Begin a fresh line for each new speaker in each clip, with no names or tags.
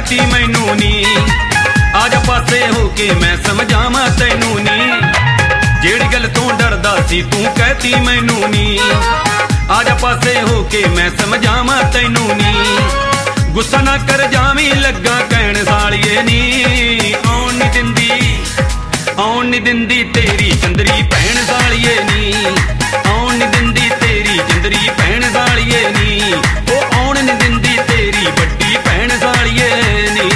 कहती मैनू नी, आज पासे होके मैं समझावा तैनू नी। जेड़ी गल तू डरदा सी तू कहती मैनू नी, आज पासे होके मैं समझावा तैनू नी। गुस्सा ना कर जावी लगा कहण सालिए नी, आउण नी दिंदी आउण नी दिंदी तेरी चंदरी भैण सालिए नी, आउण नी दिंदी तेरी चंदरी भैण सालिए नी, ओ आउण नी दिंदी तेरी बड्डी भैण सालिए नी।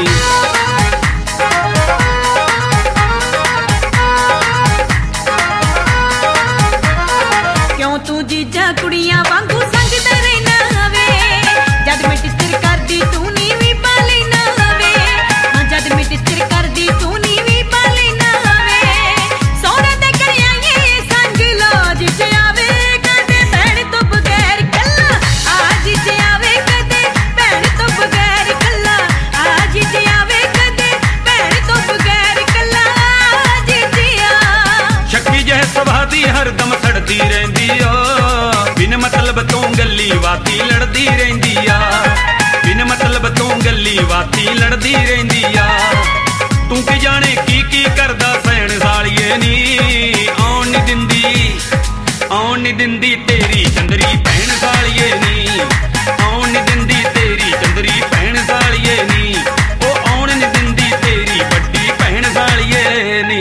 क्यों तू जीजा कुड़ियां वांगू संगदा रहना वे, जद मैं टिचर करदी तू नी भी पा लेना वे। हां जद मैं टिचर करदी तू नी भी पा लेना वे। सोहरे दे घर आईए संग लाज च आवे कदे भैण तो बगैर कल्ला, आज च आवे कदे भैण तो बगैर कल्ला, आज च आवे कदे भैण तो बगैर कल्ला, आज च आ।
शक्की जह सुभा दी हरदम सड़दी रहिंदी आ, बिन मतलब तो गल्ली बाती लड़दी रहिंदी आ, बिन मतलब तो गल्ली बाती लड़दी रहिंदी आ। तू की जाने की करदा सैण सालिए नी, आउण नी दिंदी आउण नी दिंदी तेरी चंदरी भैण सालिए नी, आउण नी दिंदी तेरी चंदरी भैण सालिए नी, ओ आउण नी दिंदी तेरी बड्डी भैण सालिए नी।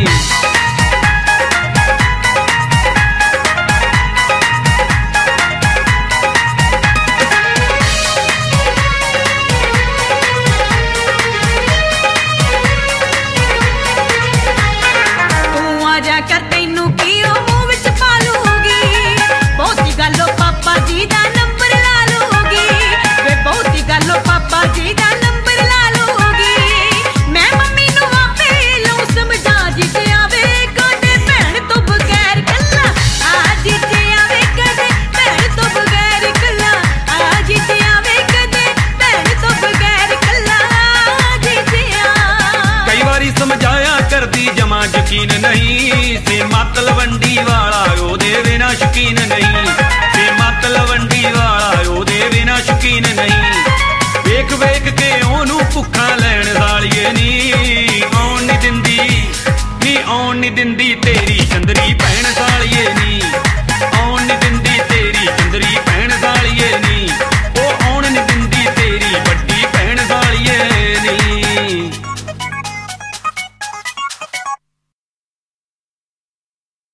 कर तैनू की ओ मुंह विच पा लूगी, बहुती गल्लो पापा जी दा नंबर ला लूगी, वे बहुती गल्लो पापा जी दा नंबर ला लूगी। मैं मम्मी नू आपे लूं समझा जी ते आवे कदे भैण तो बगैर कल्ला, आज ते आवे कदे भैण तो बगैर कल्ला, आज ते आवे कदे भैण तो बगैर कल्ला, आज ते आ।
कई बारी समझाया करदी जमा यकीन नहीं, से मत लवंडी वाला ओदे बिना शकीन नहीं, से मत लवंडी वाला ओदे बिना शकीन नहीं। वेख वेख के ओनू भुखा लैण सालिए नी, आउण नी दिंदी नी आउण नी दिंदी